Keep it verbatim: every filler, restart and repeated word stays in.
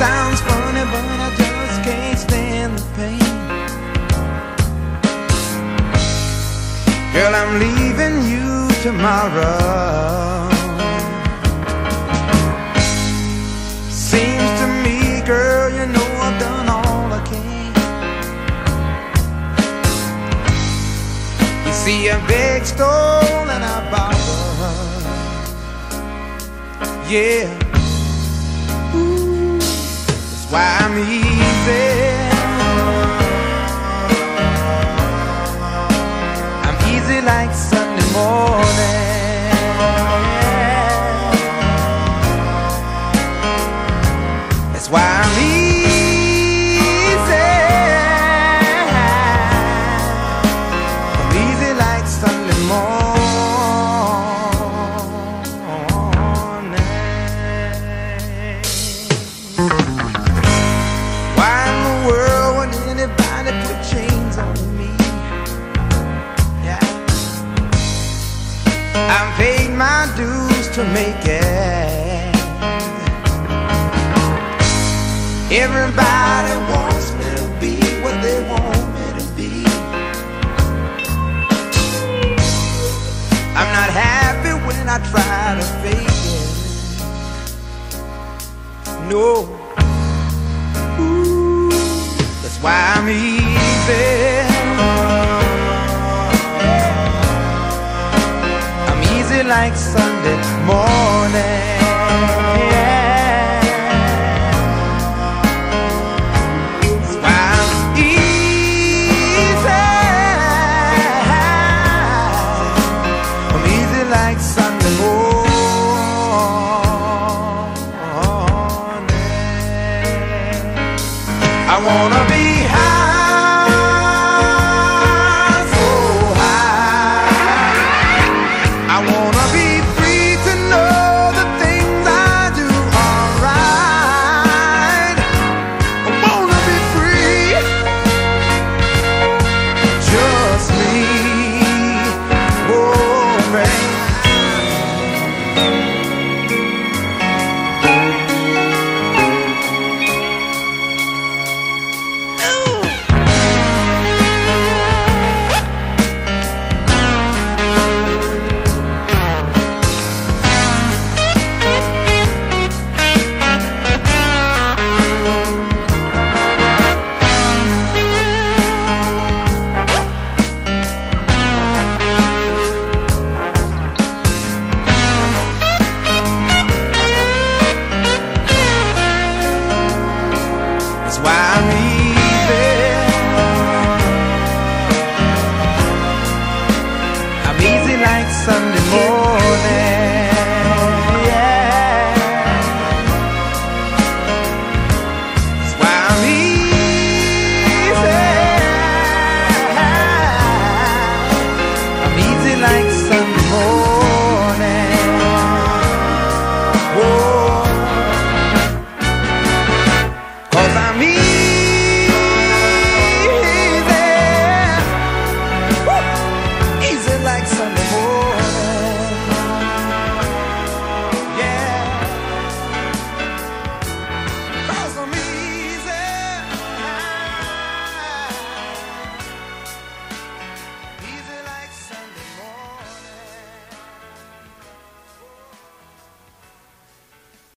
sounds funny, but I just can't stand the pain. Girl, I'm leaving you tomorrow. Seems to me, girl, you know I've done all I can. You see, I begged, stole, and I borrowed. Yeah, ooh, that's why I'm easy. I'm easy like Sunday morning. That's why I'm easy. I'm easy like Sunday morning. Why in the world would anybody put chains on me? Yeah, I've paid my dues to make it. Everybody wants me to be what they want me to be. I'm not happy when I try to fake it. No, ooh, that's why I'm easy. I'm easy like Sunday morning. Like Sunday morning, I wanna